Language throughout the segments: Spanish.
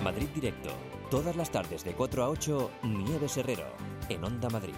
Madrid Directo. Todas las tardes de 4 a 8, Nieves Herrero, en Onda Madrid.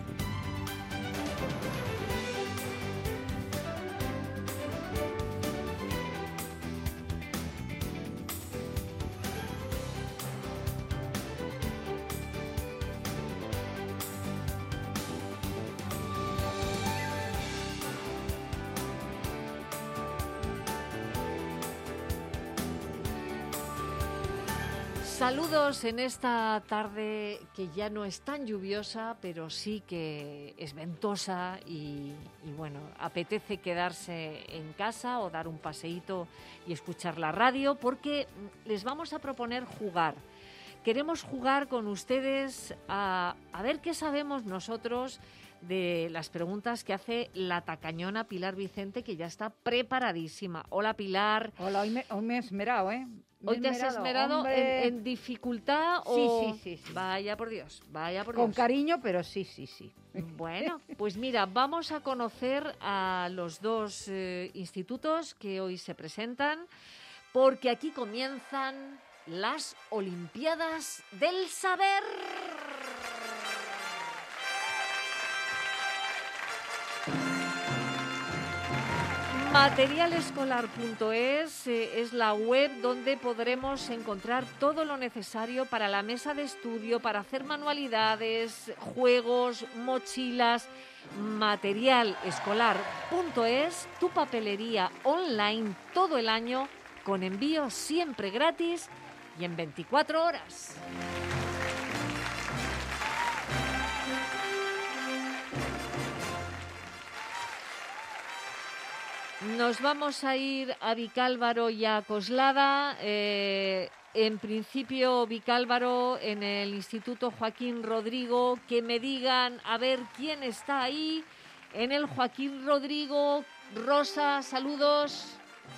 Saludos en esta tarde que ya no es tan lluviosa, pero sí que es ventosa y bueno, apetece quedarse en casa o dar un paseíto y escuchar la radio porque les vamos a proponer jugar. Queremos jugar con ustedes a ver qué sabemos nosotros de las preguntas que hace la tacañona Pilar Vicente, que ya está preparadísima. Hola, Pilar. Hola, hoy me he esmerado, ¿eh? ¿Hoy te has esmerado en dificultad? Sí. Vaya por Dios, vaya por Con Dios. cariño, pero sí. Bueno, pues mira, vamos a conocer a los dos institutos que hoy se presentan, porque aquí comienzan las Olimpiadas del Saber. Materialescolar.es es la web donde podremos encontrar todo lo necesario para la mesa de estudio, para hacer manualidades, juegos, mochilas. Materialescolar.es, tu papelería online todo el año, con envío siempre gratis y en 24 horas. Nos vamos a ir a Vicálvaro y a Coslada. En principio, Vicálvaro, en el Instituto Joaquín Rodrigo, que me digan a ver quién está ahí. En el Joaquín Rodrigo, Rosa, saludos.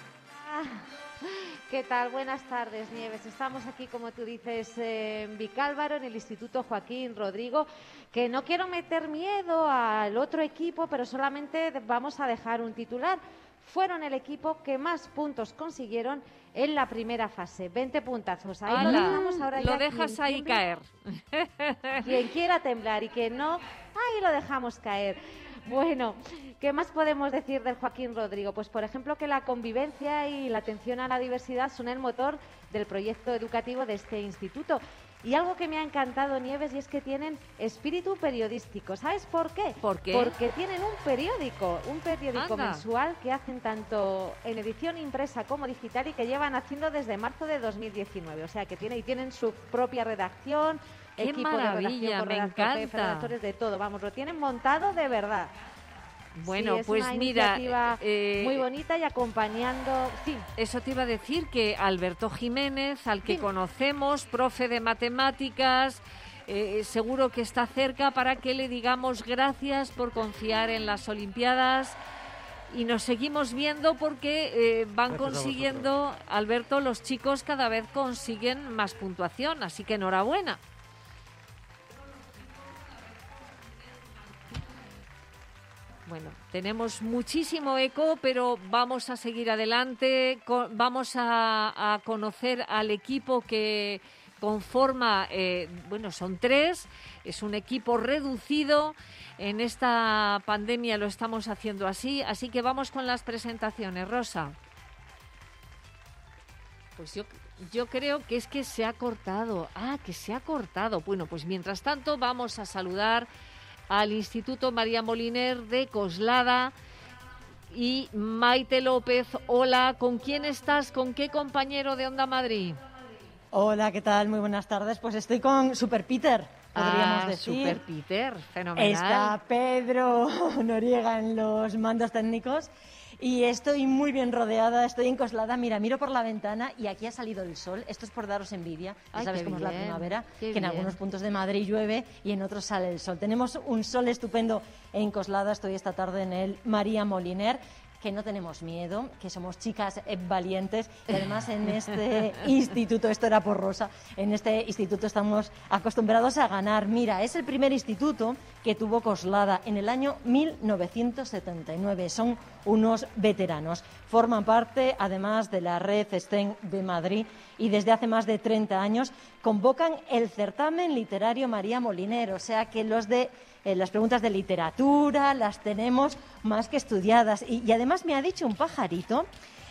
¿Qué tal? Buenas tardes, Nieves. Estamos aquí, como tú dices, en Vicálvaro, en el Instituto Joaquín Rodrigo, que no quiero meter miedo al otro equipo, pero solamente vamos a dejar un titular. Fueron el equipo que más puntos consiguieron en la primera fase. 20 puntazos. Ahí lo dejamos ahora. Lo dejas ahí caer. Quien quiera temblar y quien no, ahí lo dejamos caer. Bueno, ¿qué más podemos decir del Joaquín Rodrigo? Pues, por ejemplo, que la convivencia y la atención a la diversidad son el motor del proyecto educativo de este instituto. Y algo que me ha encantado, Nieves, y es que tienen espíritu periodístico. ¿Sabes por qué? ¿Por qué? Porque tienen un periódico Anda. mensual que hacen tanto en edición impresa como digital y que llevan haciendo desde marzo de 2019. O sea, que tienen su propia redacción, ¡Qué equipo maravilla! de redacción, Me encanta. redactores de todo. Vamos, lo tienen montado de verdad. Bueno, sí, es pues una mira, iniciativa muy bonita y acompañando. Sí. Eso te iba a decir, que Alberto Jiménez, al que Sí. conocemos, profe de matemáticas, seguro que está cerca para que le digamos gracias por confiar en las Olimpiadas. Y nos seguimos viendo porque van consiguiendo, Alberto, los chicos cada vez consiguen más puntuación, así que enhorabuena. Bueno, tenemos muchísimo eco, pero vamos a seguir adelante. Vamos a conocer al equipo que conforma, son 3. Es un equipo reducido. En esta pandemia lo estamos haciendo así que vamos con las presentaciones, Rosa. Pues yo creo que es que se ha cortado. Que se ha cortado. Bueno, pues mientras tanto vamos a saludar al Instituto María Moliner de Coslada y Maite López. Hola, ¿con quién estás? ¿Con qué compañero de Onda Madrid? Hola, ¿qué tal? Muy buenas tardes. Pues estoy con Super Peter, podríamos decir. Super Peter, fenomenal. Está Pedro Noriega en los mandos técnicos y estoy muy bien rodeada, estoy en Coslada. Mira, miro por la ventana y aquí ha salido el sol. Esto es por daros envidia. Ya sabes cómo es la primavera, que en algunos puntos de Madrid llueve y en otros sale el sol. Tenemos un sol estupendo en Coslada. Estoy esta tarde en el María Moliner. que no tenemos miedo, que somos chicas valientes y además en este instituto, esto era por Rosa, en este instituto estamos acostumbrados a ganar. Mira, es el primer instituto que tuvo Coslada en el año 1979. Son unos veteranos. Forman parte, además, de la red STEM de Madrid y desde hace más de 30 años convocan el certamen literario María Moliner, o sea que los de las preguntas de literatura las tenemos más que estudiadas. Y además me ha dicho un pajarito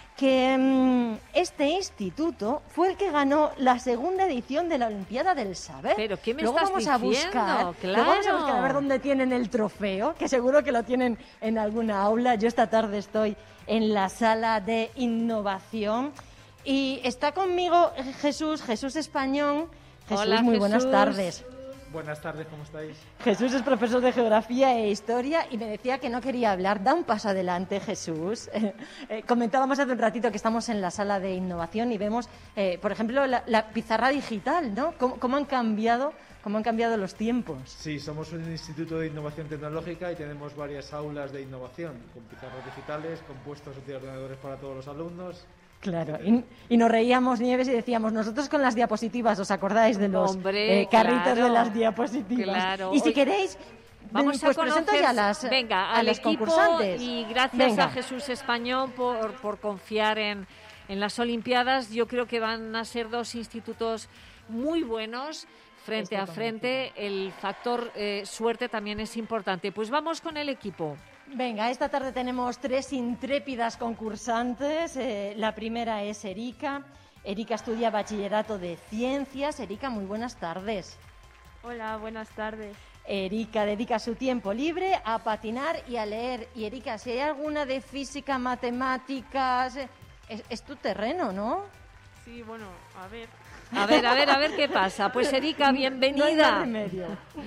que este instituto fue el que ganó la segunda edición de la Olimpiada del Saber. ¿Pero qué me luego estás vamos a diciendo? buscar, Claro. luego vamos a buscar a ver dónde tienen el trofeo, que seguro que lo tienen en alguna aula. Yo esta tarde estoy en la sala de innovación y está conmigo Jesús Español. Jesús, Hola, muy buenas Jesús. tardes. Buenas tardes, ¿cómo estáis? Jesús es profesor de Geografía e Historia y me decía que no quería hablar. Da un paso adelante, Jesús. Comentábamos hace un ratito que estamos en la sala de innovación y vemos, por ejemplo, la pizarra digital, ¿no? ¿Cómo han cambiado los tiempos? Sí, somos un instituto de innovación tecnológica y tenemos varias aulas de innovación, con pizarras digitales, con puestos de ordenadores para todos los alumnos. Claro, y nos reíamos, Nieves, y decíamos, nosotros con las diapositivas, ¿os acordáis de los Hombre, carritos claro, de las diapositivas? claro. Y si Hoy queréis, vamos pues a conocer presento ya venga, a al las equipo concursantes. y gracias Venga. a Jesús Español por confiar en las Olimpiadas. Yo creo que van a ser dos institutos muy buenos frente a frente. El factor suerte también es importante. Pues vamos con el equipo. Venga, esta tarde tenemos 3 intrépidas concursantes. La primera es Erika. Erika estudia bachillerato de ciencias. Erika, muy buenas tardes. Hola, buenas tardes. Erika dedica su tiempo libre a patinar y a leer. Y Erika, si hay alguna de física, matemáticas, es tu terreno, ¿no? Sí, bueno, a ver. A ver qué pasa. Pues Erika, No hay bienvenida. más remedio.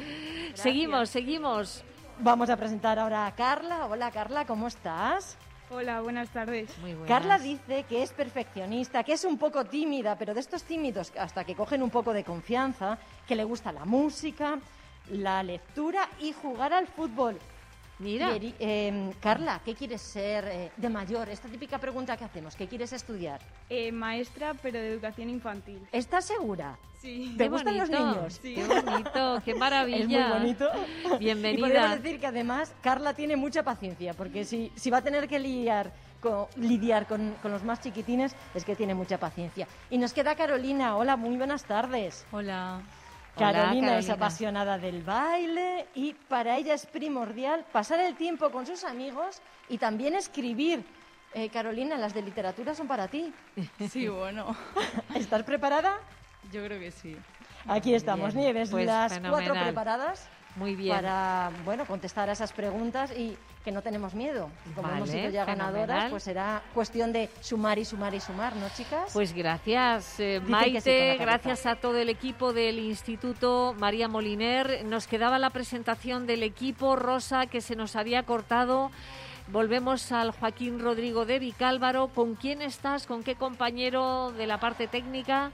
Seguimos. Vamos a presentar ahora a Carla. Hola, Carla, ¿cómo estás? Hola, buenas tardes. Muy buenas. Carla dice que es perfeccionista, que es un poco tímida, pero de estos tímidos hasta que cogen un poco de confianza, que le gusta la música, la lectura y jugar al fútbol. Mira. Y Carla, ¿qué quieres ser de mayor? Esta típica pregunta que hacemos, ¿qué quieres estudiar? Maestra, pero de educación infantil. ¿Estás segura? Sí. ¿Te Qué gustan los bonito, niños? Sí. Qué bonito, qué maravilla. Es muy bonito. Bienvenida. Y podemos decir que además Carla tiene mucha paciencia, porque si va a tener que lidiar con los más chiquitines, es que tiene mucha paciencia. Y nos queda Carolina. Hola, muy buenas tardes. Hola. Carolina es Carolina. apasionada del baile y para ella es primordial pasar el tiempo con sus amigos y también escribir. Carolina, las de literatura son para ti. Sí, bueno, ¿Estás preparada? yo creo que sí. Aquí estamos, Bien, Nieves, pues las fenomenal. 4 preparadas Muy bien. para contestar a esas preguntas y que no tenemos miedo. Como hemos Vale, sido ya fenomenal. ganadoras, pues será cuestión de sumar y sumar y sumar, ¿no, chicas? Pues gracias, que sí con Maite, la cabeza. gracias a todo el equipo del Instituto María Moliner. Nos quedaba la presentación del equipo, Rosa, que se nos había cortado. Volvemos al Joaquín Rodrigo de Vicálvaro. ¿Con quién estás? ¿Con qué compañero de la parte técnica?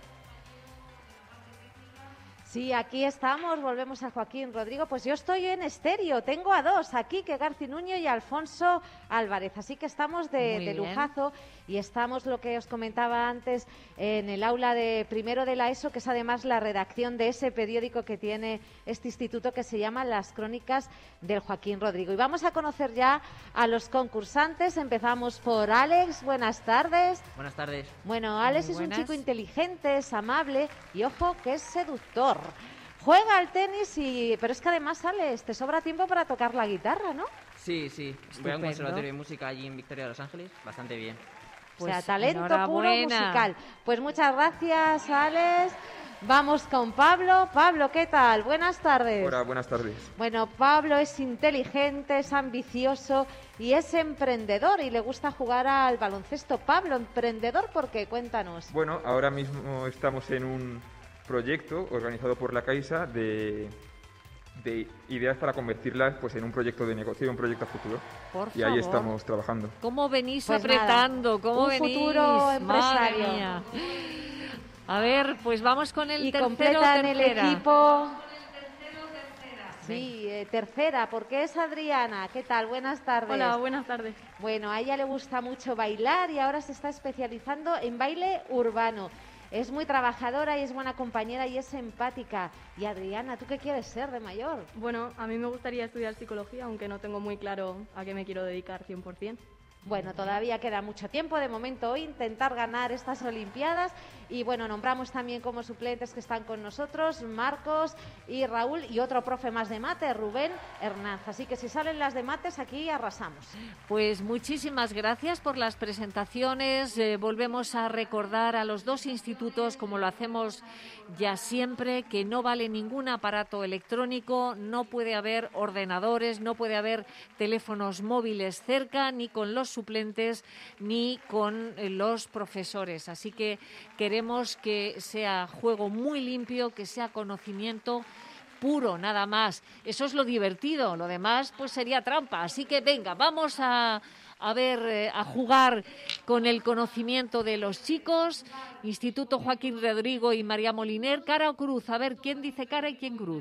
Sí, aquí estamos, volvemos a Joaquín Rodrigo. Pues yo estoy en estéreo, tengo a 2 aquí, que Garci Nuño y Alfonso Álvarez. Así que estamos Muy de bien. lujazo y estamos, lo que os comentaba antes, en el aula de primero de la ESO, que es además la redacción de ese periódico que tiene este instituto que se llama Las Crónicas del Joaquín Rodrigo. Y vamos a conocer ya a los concursantes. Empezamos por Alex, buenas tardes. Buenas tardes. Bueno, Alex Muy es un buenas. chico inteligente, es amable y, ojo, que es seductor. Juega al tenis, pero es que además, Alex, te sobra tiempo para tocar la guitarra, ¿no? Sí, sí. Voy a un Estupendo. conservatorio de música allí en Victoria de Los Ángeles. Bastante bien. O sea, Pues talento puro enhorabuena. musical. Pues muchas gracias, Alex. Vamos con Pablo. Pablo, ¿qué tal? Buenas tardes. Hola, buenas tardes. Bueno, Pablo es inteligente, es ambicioso y es emprendedor y le gusta jugar al baloncesto. Pablo, emprendedor, ¿por qué? Cuéntanos. Bueno, ahora mismo estamos en un proyecto organizado por la Caixa de ideas para convertirlas pues en un proyecto de negocio, un proyecto a futuro. Por Y ahí favor. estamos trabajando. ¿Cómo venís Pues apretando? nada, ¿Cómo un venís? futuro Madre empresario. mía. A ver, pues vamos con el Y tercero completan el tercera. equipo. Sí, tercera, porque es Adriana. ¿Qué tal? Buenas tardes. Hola, buenas tardes. Bueno, a ella le gusta mucho bailar y ahora se está especializando en baile urbano. Es muy trabajadora y es buena compañera y es simpática. Y Adriana, ¿tú qué quieres ser de mayor? Bueno, a mí me gustaría estudiar psicología, aunque no tengo muy claro a qué me quiero dedicar 100%. Bueno, todavía queda mucho tiempo, de momento hoy intentar ganar estas Olimpiadas y bueno, nombramos también como suplentes que están con nosotros Marcos y Raúl y otro profe más de mate, Rubén Hernández. Así que si salen las de mates aquí arrasamos. Pues muchísimas gracias por las presentaciones. Volvemos a recordar a los dos institutos, como lo hacemos ya siempre, que no vale ningún aparato electrónico, no puede haber ordenadores, no puede haber teléfonos móviles cerca, ni con los suplentes ni con los profesores. Así que queremos que sea juego muy limpio, que sea conocimiento puro, nada más. Eso es lo divertido, lo demás pues sería trampa. Así que venga, vamos a jugar con el conocimiento de los chicos. Instituto Joaquín Rodrigo y María Moliner, cara o cruz. A ver, ¿quién dice cara y quién cruz?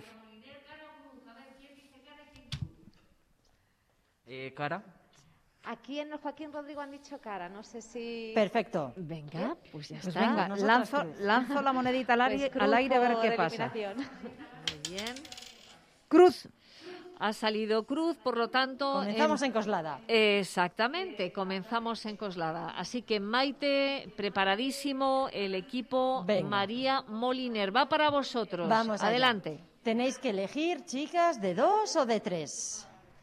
Cara. Aquí en el Joaquín Rodrigo han dicho cara, no sé si... Perfecto. Venga, pues ya Pues está. venga, lanzo la monedita al aire, al aire a ver qué pasa. Muy bien. Cruz. Ha salido cruz, por lo tanto... Comenzamos en Coslada. Exactamente, comenzamos en Coslada. Así que Maite, preparadísimo el equipo. Venga. María Moliner, va para vosotros. Vamos allá. Adelante. Tenéis que elegir, chicas, de 2 o de 3.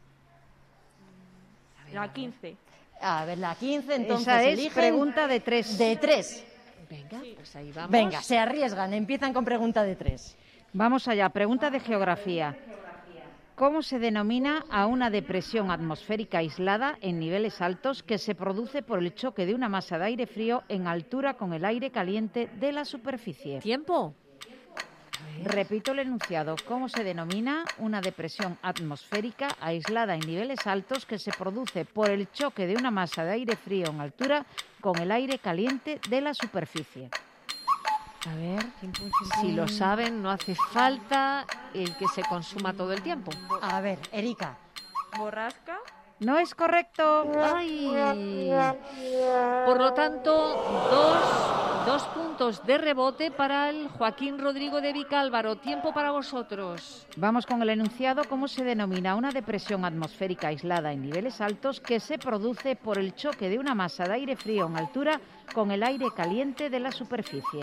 La 15. A ver, la 15, entonces Esa es eligen pregunta de 3. de 3. Venga, pues ahí vamos. Venga, se arriesgan, empiezan con pregunta de 3. Vamos allá, pregunta de geografía. ¿Cómo se denomina a una depresión atmosférica aislada en niveles altos que se produce por el choque de una masa de aire frío en altura con el aire caliente de la superficie? ¿Tiempo? Repito el enunciado. ¿Cómo se denomina una depresión atmosférica aislada en niveles altos que se produce por el choque de una masa de aire frío en altura con el aire caliente de la superficie? A ver, si lo saben, no hace falta el que se consuma todo el tiempo. A ver, Erika. Borrasca. No es correcto. ¡Ay! Por lo tanto, dos puntos de rebote para el Joaquín Rodrigo de Vicálvaro. Tiempo para vosotros. Vamos con el enunciado. ¿Cómo se denomina una depresión atmosférica aislada en niveles altos que se produce por el choque de una masa de aire frío en altura con el aire caliente de la superficie?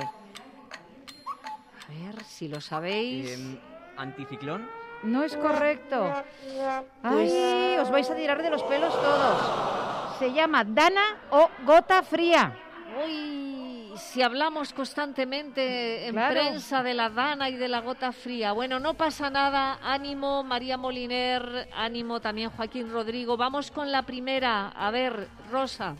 A ver, si lo sabéis. Anticiclón. No es correcto. ¡Ay! Os vais a tirar de los pelos todos. Se llama Dana o gota fría. Uy, si hablamos constantemente en Claro. prensa de la dana y de la gota fría. Bueno, no pasa nada. Ánimo, María Moliner. Ánimo también, Joaquín Rodrigo. Vamos con la primera. A ver, Rosa.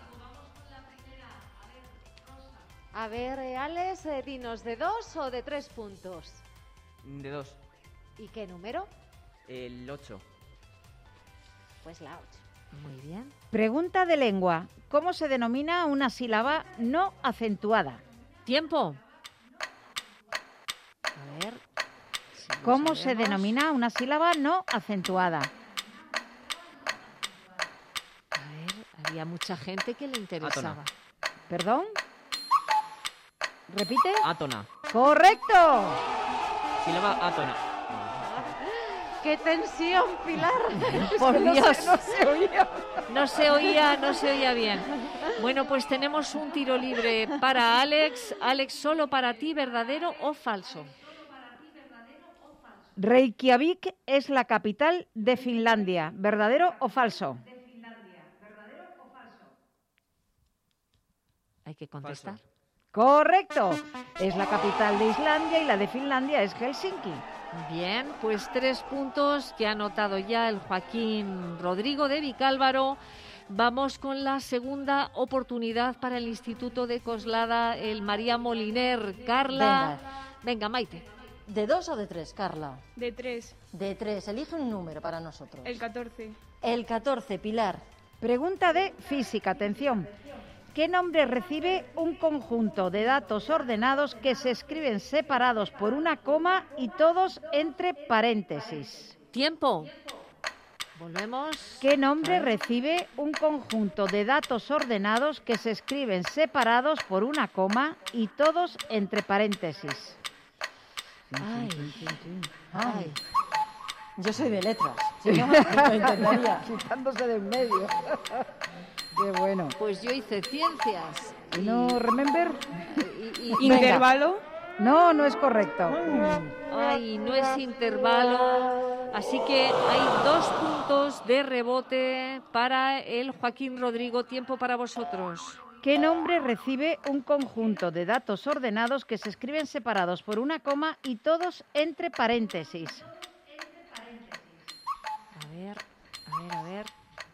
A ver, Alex, dinos, ¿de 2 o de 3 puntos? De 2. ¿Y qué número? El 8. Pues la 8. Muy bien. Pregunta de lengua. ¿Cómo se denomina una sílaba no acentuada? Tiempo. A ver. si lo ¿Cómo se sabemos. denomina una sílaba no acentuada? A ver, había mucha gente que le interesaba. ¿Perdón? ¿Repite? Átona. ¡Correcto! Sílaba átona. ¡Qué tensión, Pilar! Por Dios. No se oía. No se oía bien. Bueno, pues tenemos un tiro libre para Alex. Alex, solo para ti, ¿verdadero o falso? Reykjavik es la capital de Finlandia. ¿Verdadero o falso? Hay que contestar. Falso. Correcto. Es la capital de Islandia y la de Finlandia es Helsinki. Bien, pues 3 puntos que ha anotado ya el Joaquín Rodrigo de Vicálvaro. Vamos con la segunda oportunidad para el Instituto de Coslada, el María Moliner. Carla. Venga, Maite. ¿De 2 o de 3, Carla? De 3. De 3. Elige un número para nosotros. El 14. El 14, Pilar. Pregunta de física. Atención. ¿Qué nombre recibe un conjunto de datos ordenados que se escriben separados por una coma y todos entre paréntesis? Tiempo. Volvemos. ¿Qué nombre recibe un conjunto de datos ordenados que se escriben separados por una coma y todos entre paréntesis? Ay. Yo soy de letras. Si no, lo intentaría. Quitándose de en medio. Qué bueno. Pues yo hice ciencias. ¿No remember? ¿Intervalo? No, no es correcto. Ay, no es intervalo. Así que hay 2 puntos de rebote para el Joaquín Rodrigo. Tiempo para vosotros. ¿Qué nombre recibe un conjunto de datos ordenados que se escriben separados por una coma y todos entre paréntesis? A ver.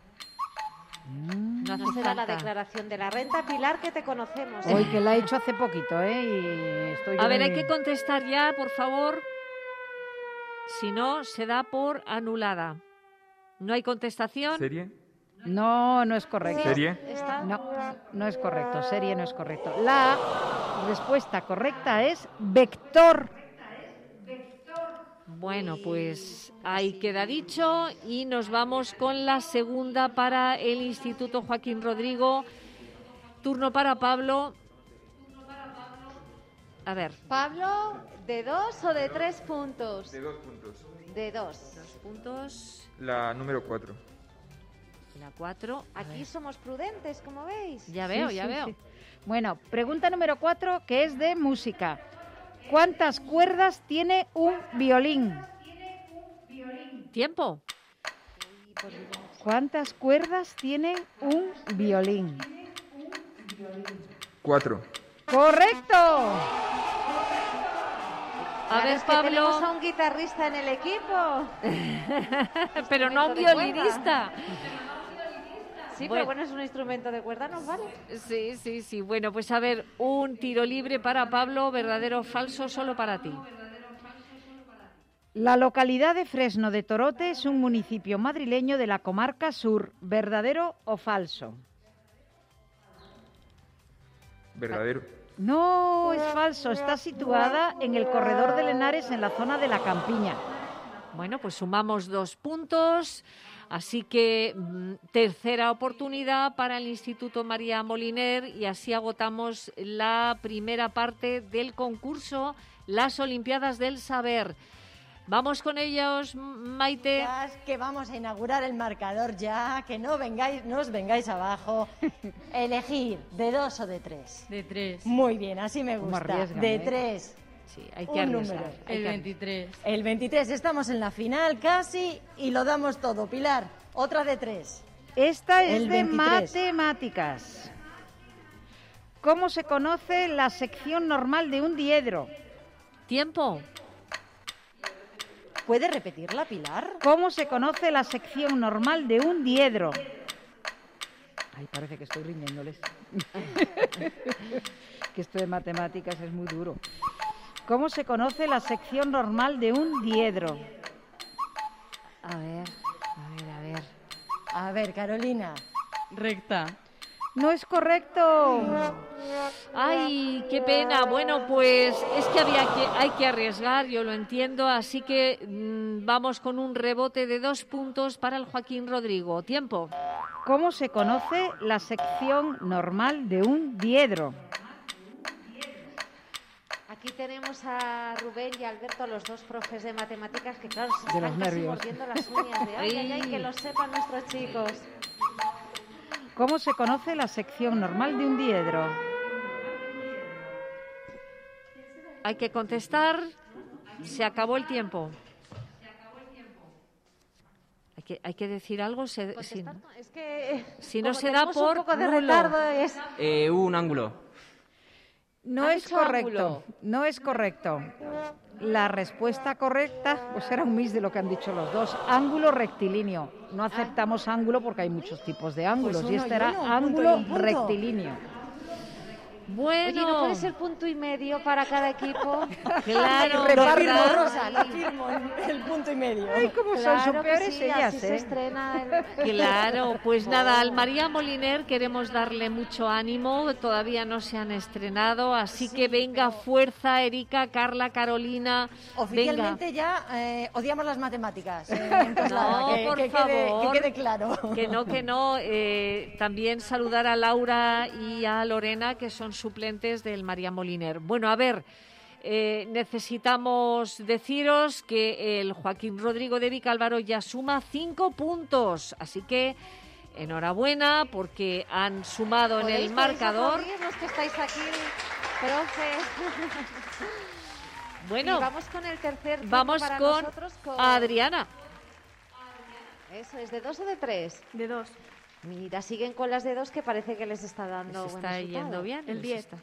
No hace No será la falta. declaración de la renta, Pilar, que te conocemos. Hoy que la he hecho hace poquito, y estoy A ver, muy- hay que contestar ya, por favor. Si no, se da por anulada. ¿No hay contestación? ¿Serie? No, no es correcto. ¿Serie? No es correcto. Serie no es correcto. La respuesta correcta es vector. Bueno, pues ahí queda dicho y nos vamos con la segunda para el Instituto Joaquín Rodrigo. Turno para Pablo. A ver. Pablo, ¿de 2 o de 3 puntos? De 2 puntos. De 2. 2 puntos. La número 4. La 4. Aquí somos prudentes, como veis. Ya veo, Sí, ya sí, veo. sí. Bueno, pregunta número 4, que es de música. ¿Cuántas cuerdas tiene un violín? Tiempo. ¿Cuántas cuerdas tiene un violín? 4. ¡Correcto! A ver, Es que tenemos Pablo. a un guitarrista en el equipo. Pero no un Instrumento de violinista. Sí, Bueno. pero bueno, es un instrumento de cuerda, ¿nos vale? Sí. Bueno, pues a ver, un tiro libre para Pablo, verdadero o falso, solo para ti. La localidad de Fresno de Torote es un municipio madrileño de la comarca sur. ¿Verdadero o falso? Verdadero. No, es falso. Está situada en el corredor de Henares, en la zona de la Campiña. Bueno, pues sumamos 2 puntos. Así que tercera oportunidad para el Instituto María Moliner y así agotamos la primera parte del concurso, las Olimpiadas del Saber. Vamos con ellos, Maite. Ya es que vamos a inaugurar el marcador ya, que no os vengáis abajo. Elegir de 2 o de 3. De 3. Muy bien, así me ¿Cómo gusta. arriesgan, De eh? 3. Sí, hay que Un arriesgar. número. El 23. El 23, estamos en la final casi y lo damos todo. Pilar, otra de 3. Esta es El de 23. matemáticas. ¿Cómo se conoce la sección normal de un diedro? Tiempo. ¿Puede repetirla, Pilar? ¿Cómo se conoce la sección normal de un diedro? Ay, parece que estoy riñéndoles. Que esto de matemáticas es muy duro. ¿Cómo se conoce la sección normal de un diedro? A ver. A ver, Carolina. Recta. No es correcto. Ay, qué pena. Bueno, pues es que hay que arriesgar, yo lo entiendo, así que vamos con un rebote de 2 puntos para el Joaquín Rodrigo. Tiempo. ¿Cómo se conoce la sección normal de un diedro? Aquí tenemos a Rubén y a Alberto, los dos profes de matemáticas, que claro, se De los están casi nervios. mordiendo las uñas. De, ay, que lo sepan nuestros chicos. ¿Cómo se conoce la sección normal de un diedro? Hay que contestar. Se acabó el tiempo. Hay que decir algo. Si Es que si no como se da tenemos por un poco de nulo. retardo es... Un ángulo. No ¿Ha es dicho correcto. ángulo? No es correcto. La respuesta correcta pues era un mix de lo que han dicho los dos. Ángulo rectilíneo. No aceptamos ángulo porque hay muchos tipos de ángulos Pues y uno este y era uno, un punto y ángulo un punto. rectilíneo. Bueno. Oye, ¿no puede ser punto y medio para cada equipo? Claro, Lo firmo, ¿verdad? Rosa, lo firmo, el punto y medio. Ay, cómo Claro son que peores sí, ellas, así se estrena Claro, pues nada, al María Moliner queremos darle mucho ánimo, todavía no se han estrenado, así que venga, fuerza, Erika, Carla, Carolina, Oficialmente ya odiamos las matemáticas. En Coslada, No, que, por que favor. quede claro. Que no. También saludar a Laura y a Lorena, que son suplentes del María Moliner. Bueno, a ver, necesitamos deciros que el Joaquín Rodrigo de Vicálvaro ya suma 5 puntos. Así que enhorabuena porque han sumado en el marcador. ¿Podéis los que estáis aquí, profe? Bueno, y vamos con el tercer turno vamos para con nosotros, Adriana. Eso, ¿es de 2 o de 3? De 2. Mira, siguen con las de 2 que parece que les está dando Les buen está resultado. yendo bien. El les 10. está-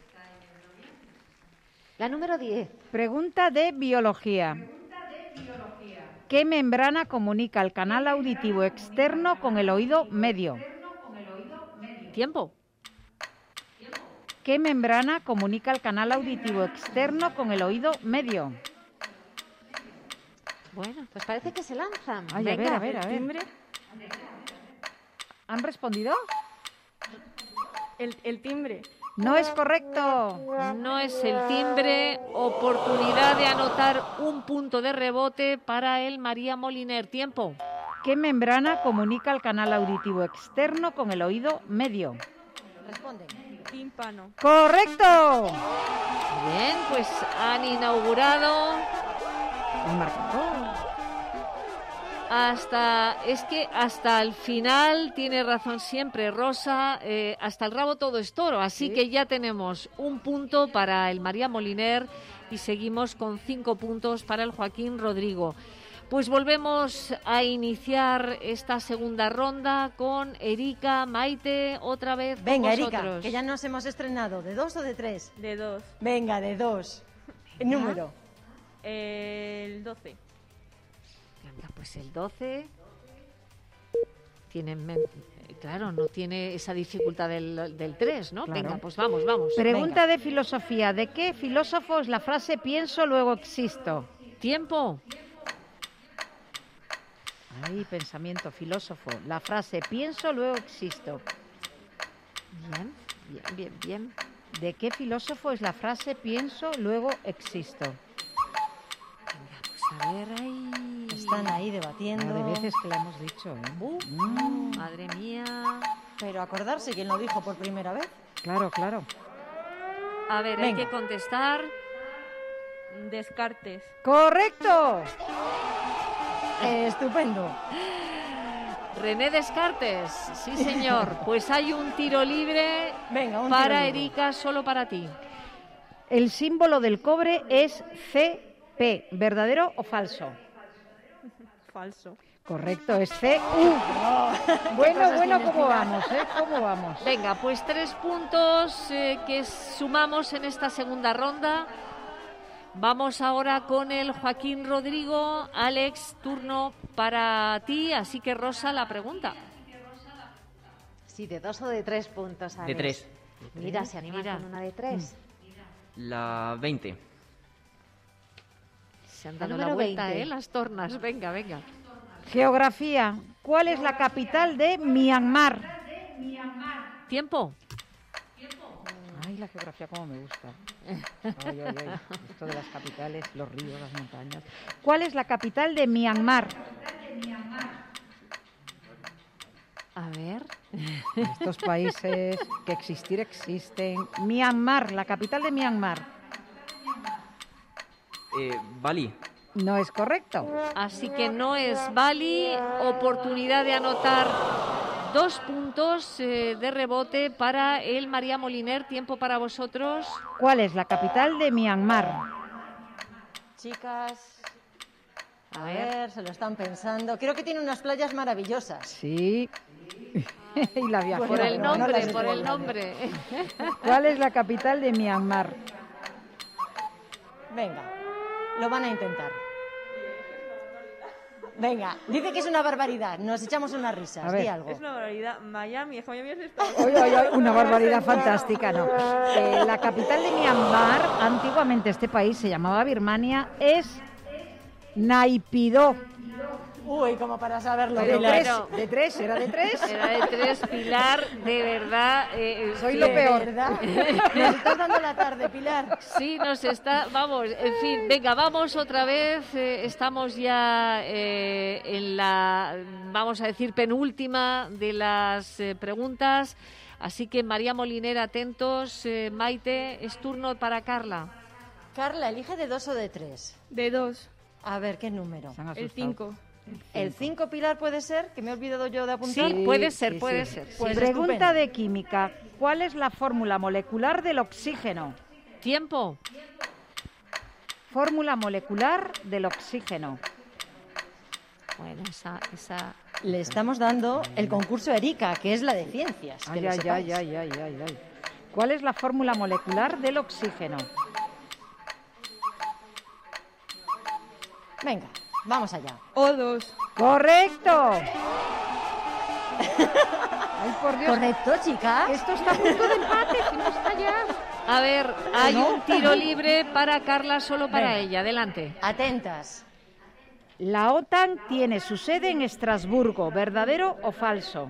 La número 10. Pregunta de biología. ¿Qué membrana comunica el canal auditivo externo con el oído medio? Tiempo. ¿Qué membrana comunica el canal auditivo externo con el oído medio? Bueno, Pues parece que se lanzan. Ay, Venga, a ver. Timbre. ¿Han respondido? El timbre. No es correcto. no es el timbre, oportunidad de anotar un punto de rebote para el María Moliner. Tiempo. ¿Qué membrana comunica el canal auditivo externo con el oído medio? Responden. Tímpano. ¡Correcto! Bien, pues han inaugurado El marcador. hasta el final, tiene razón siempre Rosa, hasta el rabo todo es toro, así que ya tenemos un punto para el María Moliner y seguimos con 5 puntos para el Joaquín Rodrigo. Pues volvemos a iniciar esta segunda ronda con Erika, Maite, otra vez con Venga, vosotros. Erika, que ya nos hemos estrenado. ¿De 2 o de 3? De 2. Venga, de 2. El número. El 12. Venga, pues el 12 tiene, claro, no tiene esa dificultad del 3, ¿no? Claro. Venga, pues vamos. Pregunta de filosofía. ¿De qué filósofo es la frase pienso, luego existo? Tiempo. Ay, pensamiento, filósofo. La frase pienso, luego existo. Bien. ¿De qué filósofo es la frase pienso, luego existo? Venga, pues a ver ahí. Están ahí debatiendo. No, de veces que la hemos dicho, ¿eh? Madre mía. Pero acordarse quién lo dijo por primera vez. Claro. A ver, Venga. hay que contestar. Descartes. ¡Correcto! Estupendo. René Descartes, sí señor. Pues hay un tiro libre Venga, un para tiro libre. Erika, solo para ti. El símbolo del cobre es CP. ¿Verdadero o falso? Falso. Correcto, es CU. Bueno, ¿cómo vamos? ¿Cómo vamos? Venga, pues 3 puntos que sumamos en esta segunda ronda. Vamos ahora con el Joaquín Rodrigo. Alex, turno para ti, así que Rosa, la pregunta. Sí, de 2 o de 3 puntos, Alex. De 3. Mira, se anima Mira. con una de 3. La 20. Se han La dado la número vuelta, 20. las tornas. Venga. Geografía. ¿Cuál es la capital de Myanmar? Tiempo. Ay, la geografía cómo me gusta. Ay. Esto de las capitales, los ríos, las montañas. ¿Cuál es la capital de Myanmar? A ver. Estos países que existir existen. Myanmar, la capital de Myanmar. Bali. No es correcto. Así que no es Bali. Oportunidad de anotar 2 puntos de rebote para el María Moliner. Tiempo para vosotros. ¿Cuál es la capital de Myanmar? Chicas, A a ver. ver, se lo están pensando. Creo que tiene unas playas maravillosas. Sí. Y la viajera. Por el no, no nombre, las por el estoy nombre. ¿Cuál es la capital de Myanmar? Venga, lo van a intentar. Venga, dice que es una barbaridad. Nos echamos unas risas. Di algo. Es una barbaridad. Miami, es que Miami es Estados Oye, una barbaridad fantástica, ¿no? La capital de Myanmar, antiguamente este país se llamaba Birmania, es Naypyidaw. Uy, como para saberlo. ¿Era Pilar. de tres? Era de tres, Pilar, de verdad. Soy lo peor. ¿Verdad? Nos estás dando la tarde, Pilar. Sí, nos está. Vamos, en fin, venga, vamos otra vez. Estamos ya en la, vamos a decir, penúltima de las preguntas. Así que, María Moliner, atentos. Maite, es turno para Carla. Carla, elige de 2 o de 3. De 2. A ver, ¿qué número? El 5. ¿El 5, Pilar, puede ser? Que me he olvidado yo de apuntar. Sí, puede ser, puede ser. Pues Pregunta estupendo. de química. ¿Cuál es la fórmula molecular del oxígeno? Tiempo. Fórmula molecular del oxígeno. Bueno, esa... Le estamos dando el concurso Erika, que es la de ciencias. que lo sepáis. Ay. ¿Cuál es la fórmula molecular del oxígeno? Venga, vamos allá. O2. ¡Correcto! Ay, por Dios. ¿Correcto, chicas? Esto está a punto de empate, que no está ya. A ver, hay ¿No? un tiro libre para Carla, solo para Venga. ella. Adelante. Atentas. La OTAN tiene su sede en Estrasburgo, ¿verdadero o falso?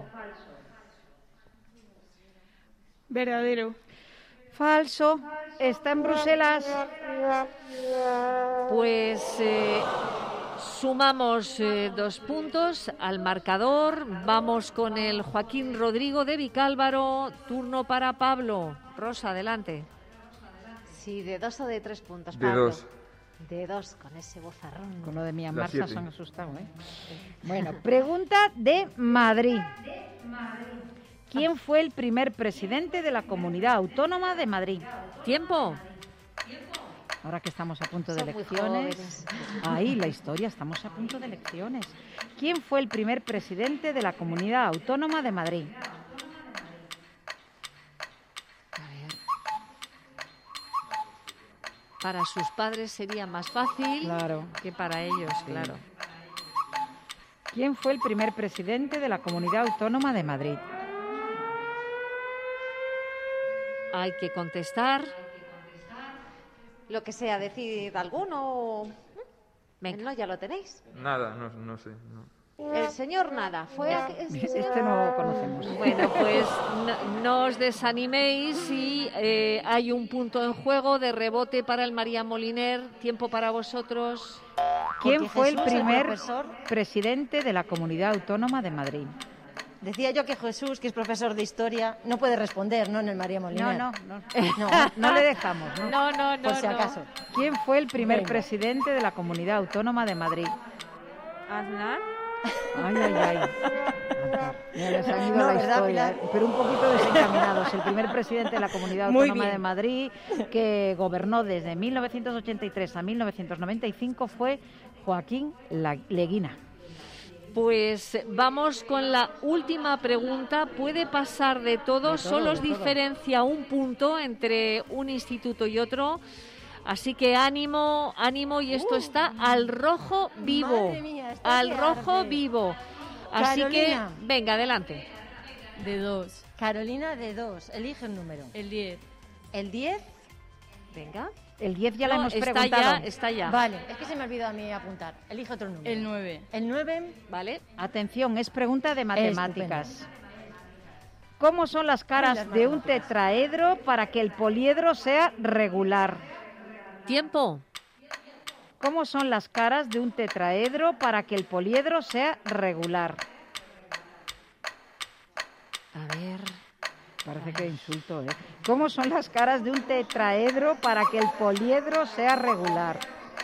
Verdadero. Falso. Está en Bruselas. Pues sumamos 2 puntos al marcador. Vamos con el Joaquín Rodrigo de Vicálvaro. Turno para Pablo. Rosa, adelante. Sí, de 2 o de 3 puntos, De Pablo. 2. De 2, con ese bozarrón. Con lo de Myanmar Las se 7. han asustado, ¿eh? Bueno, pregunta de Madrid. ¿Quién fue el primer presidente de la Comunidad Autónoma de Madrid? Tiempo. Ahora que estamos a punto de Son muy elecciones. jóvenes. Ahí, la historia, estamos a punto de elecciones. ¿Quién fue el primer presidente de la Comunidad Autónoma de Madrid? A ver. Para sus padres sería más fácil Claro. que para ellos, claro. ¿Quién fue el primer presidente de la Comunidad Autónoma de Madrid? Hay que contestar. Lo que sea, decid alguno o... Venga. No, ya lo tenéis. Nada, no sé. No. El señor nada. ¿Fue este señor? Este no lo conocemos. Bueno, pues no os desaniméis y hay un punto en juego de rebote para el María Moliner. Tiempo para vosotros. ¿Quién Porque fue el Jesús, el primer profesor- presidente de la Comunidad Autónoma de Madrid? Decía yo que Jesús, que es profesor de historia, no puede responder, ¿no? En el María Moliner. No le dejamos, ¿no? No, Por si acaso. ¿Quién fue el primer Venga. presidente de la Comunidad Autónoma de Madrid? Aznar. Ay. Ya les han ido No, la ¿verdad, historia, Pilar? pero un poquito desencaminados. El primer presidente de la Comunidad Muy Autónoma bien. de Madrid, que gobernó desde 1983 a 1995, fue Joaquín Leguina. Pues vamos con la última pregunta. Puede pasar de todo, solo os de todo. diferencia un punto entre un instituto y otro. Así que ánimo, y esto está al rojo vivo. Madre mía, está Al que rojo arde. vivo. Así Carolina. que, venga, adelante. De 2. Carolina de 2. Elige un número. El 10. ¿El 10? Venga. El 10 ya la No, hemos está preguntado. está ya. Vale, es que se me olvidó a mí apuntar. Elige otro número. El 9. ¿El 9? ¿Vale? Atención, es pregunta de matemáticas. Estupendo. ¿Cómo son las caras Ay, las de un matemáticas. tetraedro para que el poliedro sea regular? Tiempo. ¿Cómo son las caras de un tetraedro para que el poliedro sea regular? A ver. Parece que insulto, ¿eh? ¿Cómo son las caras de un tetraedro para que el poliedro sea regular?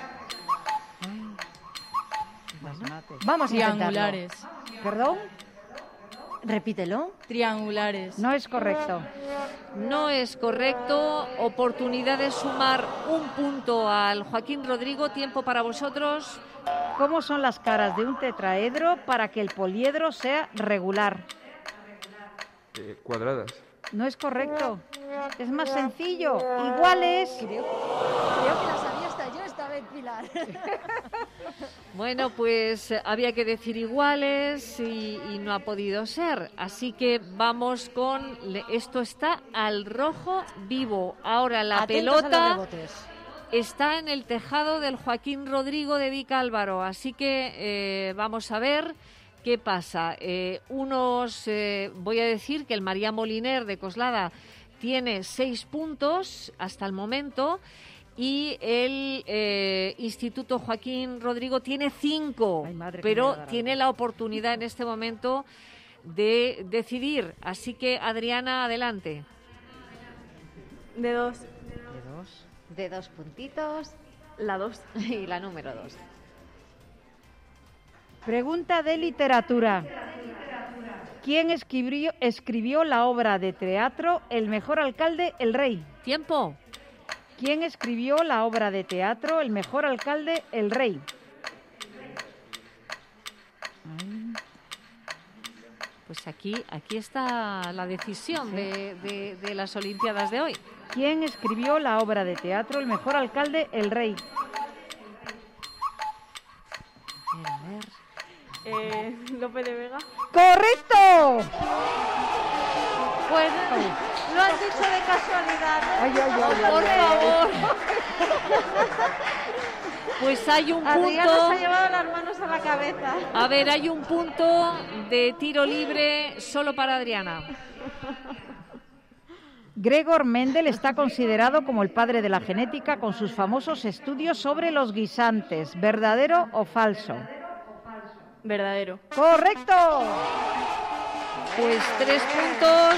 Las mates. Vamos a intentarlo. Triangulares. ¿Perdón? Repítelo. Triangulares. No es correcto. No es correcto. Oportunidad de sumar un punto al Joaquín Rodrigo. Tiempo para vosotros. ¿Cómo son las caras de un tetraedro para que el poliedro sea regular? Cuadradas. No es correcto. Es más sencillo. Iguales. Creo que la sabía hasta yo esta vez, Pilar. Pilar. Bueno, pues había que decir iguales y no ha podido ser. Así que vamos con... Esto está al rojo vivo. Ahora la Atentos pelota a los rebotes. está en el tejado del Joaquín Rodrigo de Vicálvaro. Así que vamos a ver qué pasa. Voy a decir que el María Moliner de Coslada tiene 6 puntos hasta el momento y el Instituto Joaquín Rodrigo tiene 5, pero tiene la oportunidad en este momento de decidir. Así que, Adriana, adelante. De 2. De 2 puntitos. La 2. Y la número 2. Pregunta de literatura. ¿Quién escribió la obra de teatro El mejor alcalde, el rey? Tiempo. ¿Quién escribió la obra de teatro El mejor alcalde, el rey? Pues aquí está la decisión de las Olimpiadas de hoy. ¿Quién escribió la obra de teatro El mejor alcalde, el rey? A ver. López de Vega. ¡Correcto! Pues lo has dicho de casualidad, ¿no? Por favor. Pues hay un Adriana punto. se ha llevado las manos a la cabeza. A ver, hay un punto de tiro libre solo para Adriana. Gregor Mendel está considerado como el padre de la genética con sus famosos estudios sobre los guisantes. ¿Verdadero o falso? Verdadero. ¡Correcto! Pues 3 puntos.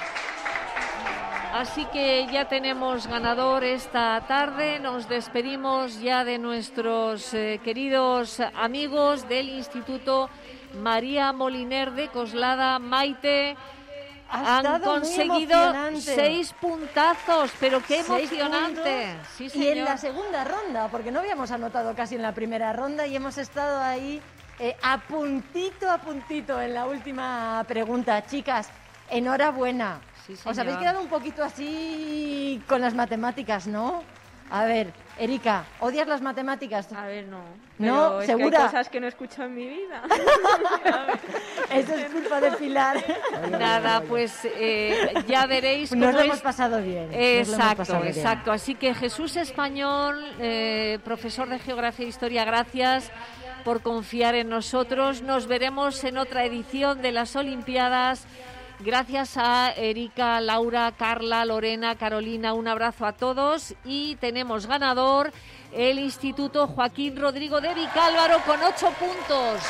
Así que ya tenemos ganador esta tarde. Nos despedimos ya de nuestros queridos amigos del Instituto María Moliner de Coslada. Maite, han conseguido 6 puntazos, pero qué 6 emocionante. puntos, Sí, y señor. en la segunda ronda, porque no habíamos anotado casi en la primera ronda y hemos estado ahí a puntito en la última pregunta. Chicas, enhorabuena. Sí, Os habéis señor. quedado un poquito así con las matemáticas, ¿no? A ver, Erika, ¿odias las matemáticas? A ver, no. No, Pero es ¿segura? que hay cosas que no he escuchado en mi vida. Eso es culpa de Pilar. Nada, pues ya veréis Nos cómo lo hemos es. pasado bien. nos lo hemos pasado bien. Exacto. Así que Jesús Español, profesor de Geografía e Historia, gracias por confiar en nosotros. Nos veremos en otra edición de las Olimpiadas. Gracias a Erika, Laura, Carla, Lorena, Carolina, un abrazo a todos. Y tenemos ganador el Instituto Joaquín Rodrigo de Vicálvaro con 8 puntos.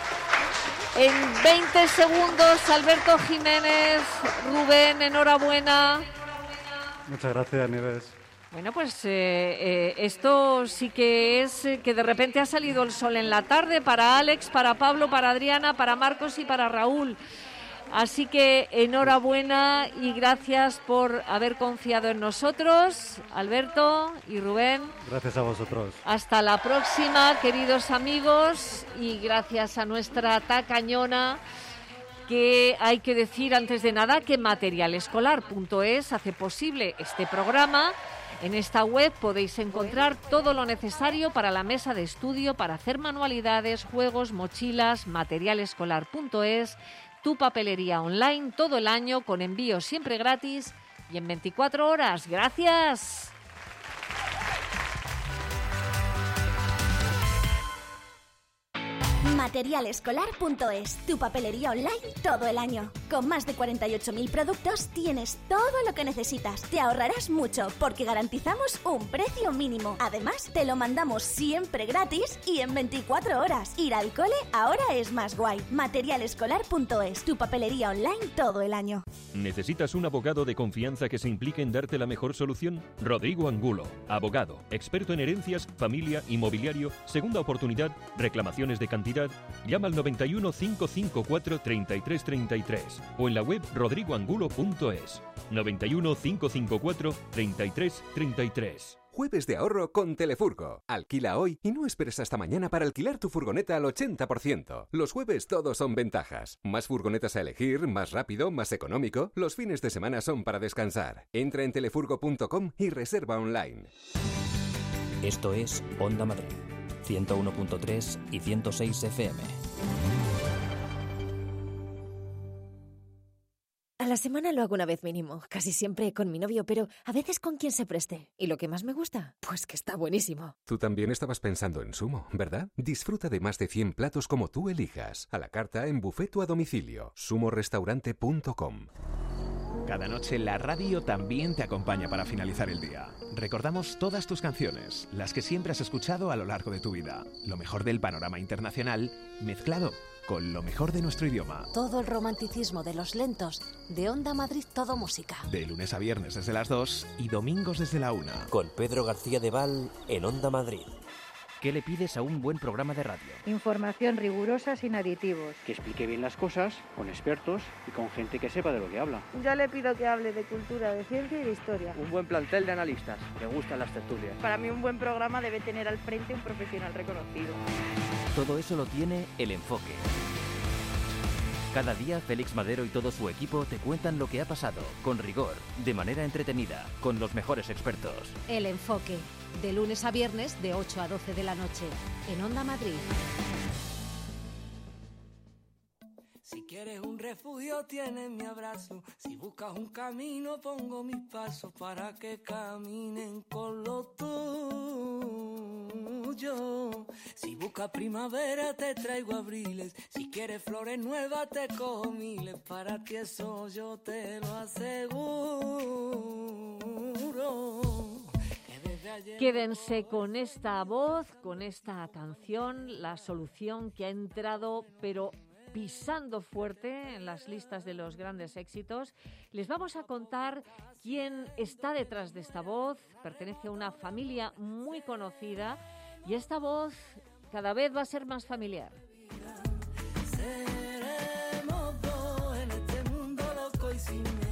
En 20 segundos, Alberto Jiménez. Rubén, enhorabuena. Muchas gracias, Nieves. Bueno, pues esto sí que es que de repente ha salido el sol en la tarde para Alex, para Pablo, para Adriana, para Marcos y para Raúl. Así que enhorabuena y gracias por haber confiado en nosotros, Alberto y Rubén. Gracias a vosotros. Hasta la próxima, queridos amigos, y gracias a nuestra tacañona, que hay que decir antes de nada que materialescolar.es hace posible este programa. En esta web podéis encontrar todo lo necesario para la mesa de estudio, para hacer manualidades, juegos, mochilas. Materialescolar.es, tu papelería online todo el año con envío siempre gratis y en 24 horas. ¡Gracias! Materialescolar.es, tu papelería online todo el año. Con más de 48.000 productos tienes todo lo que necesitas. Te ahorrarás mucho porque garantizamos un precio mínimo. Además, te lo mandamos siempre gratis y en 24 horas. Ir al cole ahora es más guay. Materialescolar.es, tu papelería online todo el año. ¿Necesitas un abogado de confianza que se implique en darte la mejor solución? Rodrigo Angulo, abogado, experto en herencias, familia, inmobiliario, segunda oportunidad, reclamaciones de cantidad. Llama al 91 554 3333 o en la web rodrigoangulo.es. 91 554 3333. Jueves de ahorro con Telefurgo. Alquila hoy y no esperes hasta mañana para alquilar tu furgoneta al 80%. Los jueves todos son ventajas. Más furgonetas a elegir, más rápido, más económico. Los fines de semana son para descansar. Entra en telefurgo.com y reserva online. Esto es Onda Madrid, 101.3 y 106 FM. A la semana lo hago una vez mínimo, casi siempre con mi novio, pero a veces con quien se preste. ¿Y lo que más me gusta? Pues que está buenísimo. Tú también estabas pensando en Sumo, ¿verdad? Disfruta de más de 100 platos como tú elijas, a la carta, en buffet o a domicilio. sumorestaurante.com. Cada noche la radio también te acompaña para finalizar el día. Recordamos todas tus canciones, las que siempre has escuchado a lo largo de tu vida. Lo mejor del panorama internacional, mezclado con lo mejor de nuestro idioma. Todo el romanticismo de los lentos, de Onda Madrid Todo Música. De lunes a viernes desde las 2 y domingos desde la 1. Con Pedro García de Val en Onda Madrid. ¿Qué le pides a un buen programa de radio? Información rigurosa sin aditivos. Que explique bien las cosas, con expertos y con gente que sepa de lo que habla. Yo le pido que hable de cultura, de ciencia y de historia. Un buen plantel de analistas, me gustan las tertulias. Para mí un buen programa debe tener al frente un profesional reconocido. Todo eso lo tiene El Enfoque. Cada día Félix Madero y todo su equipo te cuentan lo que ha pasado, con rigor, de manera entretenida, con los mejores expertos. El Enfoque, de lunes a viernes de 8 a 12 de la noche, en Onda Madrid. Si quieres un refugio tienes mi abrazo, si buscas un camino pongo mis pasos para que caminen con lo tuyo. Si buscas primavera te traigo abriles, si quieres flores nuevas te cojo miles, para ti eso yo te lo aseguro. Quédense con esta voz, con esta canción, La Solución, que ha entrado pero pisando fuerte en las listas de los grandes éxitos. Les vamos a contar quién está detrás de esta voz. Pertenece a una familia muy conocida y esta voz cada vez va a ser más familiar. Seremos dos en este mundo loco y sin medida.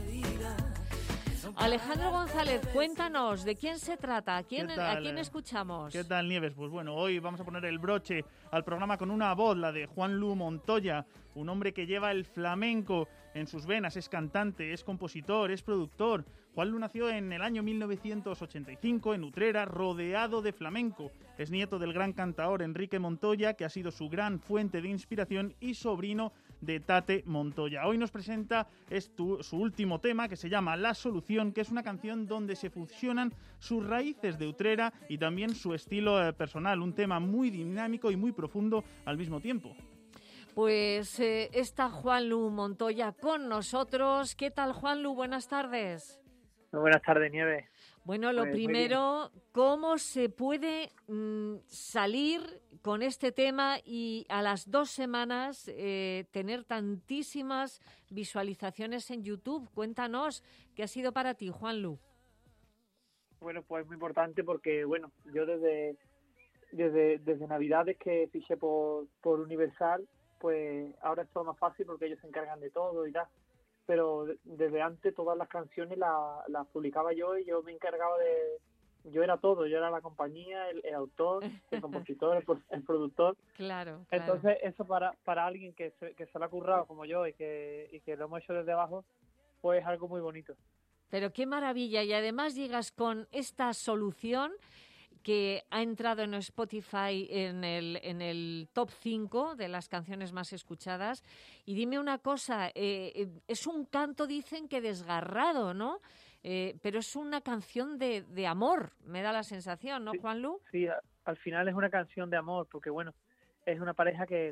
Alejandro González, cuéntanos, ¿de quién se trata? ¿A quién escuchamos? ¿Qué tal, Nieves? Pues bueno, hoy vamos a poner el broche al programa con una voz, la de Juanlu Montoya, un hombre que lleva el flamenco en sus venas, es cantante, es compositor, es productor. Juanlu nació en el año 1985 en Utrera, rodeado de flamenco. Es nieto del gran cantaor Enrique Montoya, que ha sido su gran fuente de inspiración, y sobrino de Tate Montoya. Hoy nos presenta su último tema, que se llama La Solución, que es una canción donde se fusionan sus raíces de Utrera y también su estilo personal, un tema muy dinámico y muy profundo al mismo tiempo. Pues está Juanlu Montoya con nosotros. ¿Qué tal, Juanlu? Buenas tardes. Muy buenas tardes, Nieves. Bueno, lo primero, ¿cómo se puede salir con este tema y a las 2 semanas tener tantísimas visualizaciones en YouTube? Cuéntanos, ¿qué ha sido para ti, Juanlu? Bueno, pues muy importante porque, bueno, yo desde Navidades que fiché por Universal, pues ahora es todo más fácil porque ellos se encargan de todo y tal. Pero desde antes todas las canciones las publicaba yo y yo me encargaba yo era todo, yo era la compañía, el autor, el compositor, el productor. Claro. Entonces eso para alguien que se lo ha currado como yo y que lo hemos hecho desde abajo, pues es algo muy bonito. Pero qué maravilla, y además llegas con esta solución que ha entrado en Spotify en el top 5 de las canciones más escuchadas. Y dime una cosa, es un canto, dicen que desgarrado, ¿no? Pero es una canción de amor, me da la sensación, ¿no, Juanlu? Sí, al final es una canción de amor, porque bueno, es una pareja que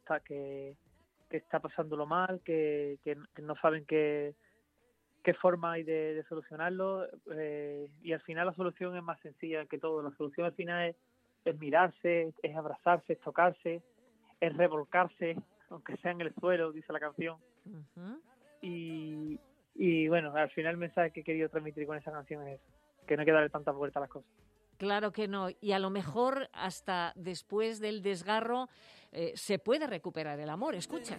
está pasándolo mal, que no saben qué forma hay de solucionarlo, y al final la solución es más sencilla que todo. La solución al final es mirarse, es abrazarse, es tocarse, es revolcarse, aunque sea en el suelo, dice la canción. Uh-huh. Y bueno, al final el mensaje que he querido transmitir con esa canción es que no hay que darle tanta vuelta a las cosas. Claro que no, y a lo mejor hasta después del desgarro se puede recuperar el amor. Escucha.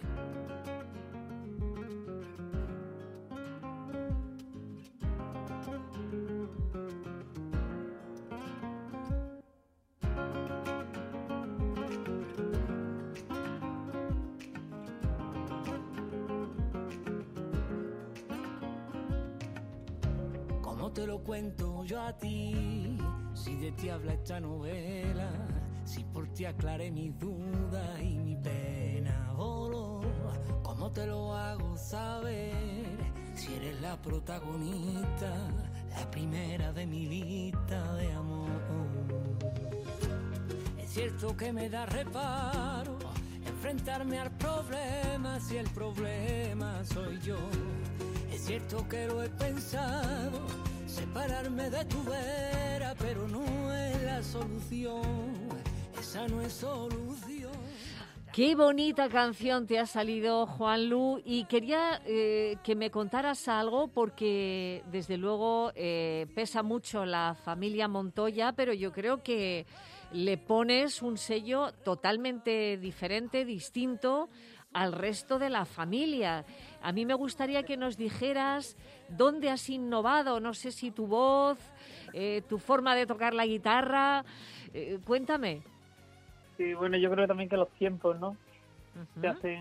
Te lo cuento yo a ti, si de ti habla esta novela, si por ti aclaré mis dudas y mi pena voló. ¿Cómo te lo hago saber? Si eres la protagonista, la primera de mi lista de amor. Es cierto que me da reparo enfrentarme al problema si el problema soy yo. Es cierto que lo he pensado, separarme de tu vera, pero no es la solución, esa no es solución. Qué bonita canción te ha salido, Juanlu, y quería que me contaras algo porque desde luego pesa mucho la familia Montoya, pero yo creo que le pones un sello totalmente diferente, distinto al resto de la familia. A mí me gustaría que nos dijeras dónde has innovado, no sé si tu voz, tu forma de tocar la guitarra, cuéntame. Sí, bueno, yo creo también que los tiempos, ¿no? Te hacen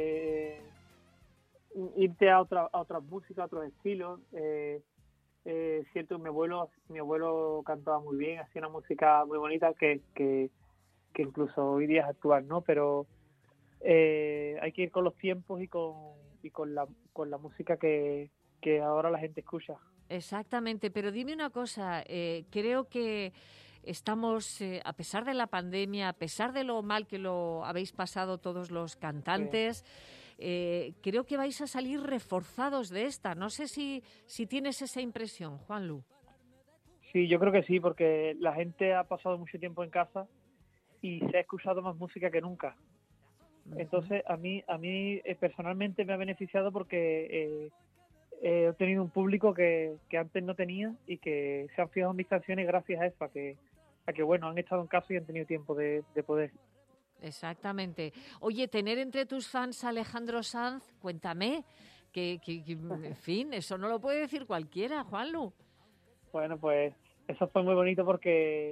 irte a otras músicas, a otros estilos. Cierto, mi abuelo cantaba muy bien, hacía una música muy bonita que incluso hoy día es actual, ¿no? Pero hay que ir con los tiempos y con la música que ahora la gente escucha. Exactamente, pero dime una cosa, creo que estamos, a pesar de la pandemia, a pesar de lo mal que lo habéis pasado todos los cantantes, creo que vais a salir reforzados de esta. No sé si tienes esa impresión, Juanlu. Sí, yo creo que sí, porque la gente ha pasado mucho tiempo en casa y se ha escuchado más música que nunca. Entonces, a mí personalmente me ha beneficiado porque he tenido un público que antes no tenía y que se han fijado en mis canciones gracias a eso, a que bueno, han estado en casa y han tenido tiempo de poder. Exactamente. Oye, tener entre tus fans a Alejandro Sanz, cuéntame, que en fin, eso no lo puede decir cualquiera, Juanlu. Bueno, pues eso fue muy bonito porque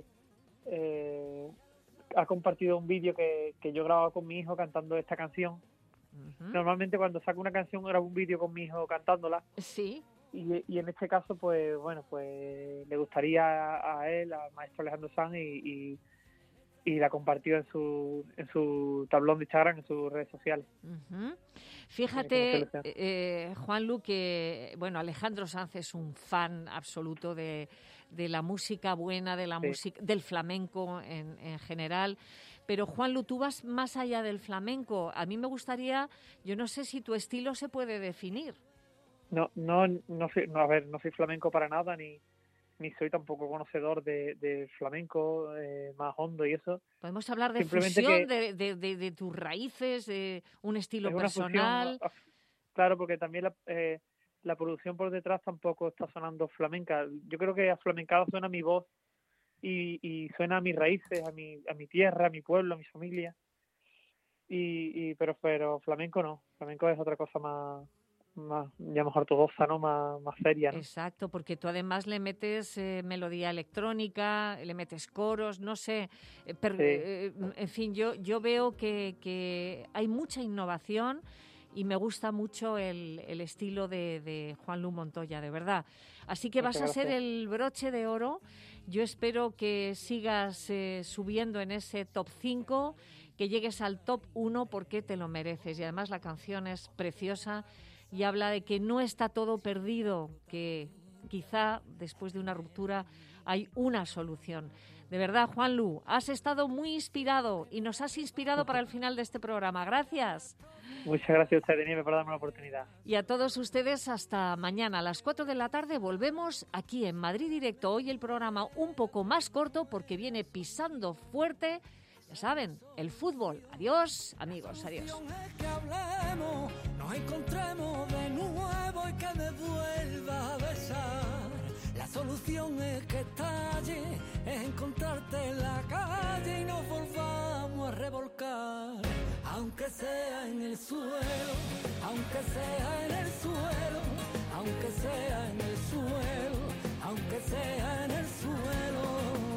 ha compartido un vídeo que yo grababa con mi hijo cantando esta canción. Normalmente cuando saco una canción grabo un vídeo con mi hijo cantándola. Sí. Y en este caso, pues bueno, pues le gustaría a él, al maestro Alejandro Sanz, y la compartió en su tablón de Instagram, en sus redes sociales. Fíjate, Juanlu, que bueno, Alejandro Sanz es un fan absoluto de la música buena, de la música, del flamenco en general. Pero, Juanlu, tú vas más allá del flamenco. A mí me gustaría, yo no sé si tu estilo se puede definir. No soy flamenco para nada, ni soy tampoco conocedor de flamenco más hondo y eso. Podemos hablar de fusión, de tus raíces, de un estilo personal. Fusión, claro, porque también la producción por detrás tampoco está sonando flamenca. Yo creo que aflamencada suena mi voz y suena a mis raíces, a mi tierra, a mi pueblo, a mi familia. Pero flamenco no. Flamenco es otra cosa más ya mejor ortodoxa, ¿no? Más seria, ¿no? Exacto, porque tú además le metes melodía electrónica, le metes coros, no sé, en fin, yo veo que hay mucha innovación y me gusta mucho el estilo de Juanlu Montoya, de verdad. Así que vas a ser el broche de oro. Yo espero que sigas subiendo en ese top 5, que llegues al top 1 porque te lo mereces. Y además la canción es preciosa y habla de que no está todo perdido, que quizá después de una ruptura hay una solución. De verdad, Juanlu, has estado muy inspirado y nos has inspirado para el final de este programa. Gracias. Muchas gracias a usted, Nieve, por darme la oportunidad. Y a todos ustedes, hasta mañana a las 4 de la tarde. Volvemos aquí en Madrid Directo. Hoy el programa un poco más corto porque viene pisando fuerte, ya saben, el fútbol. Adiós, amigos, adiós. Que hablemos, nos encontremos de nuevo y que me vuelva a besar. La solución es que estalle, es encontrarte en la calle y nos volvamos a revolcar. Aunque sea en el suelo, aunque sea en el suelo, aunque sea en el suelo, aunque sea en el suelo.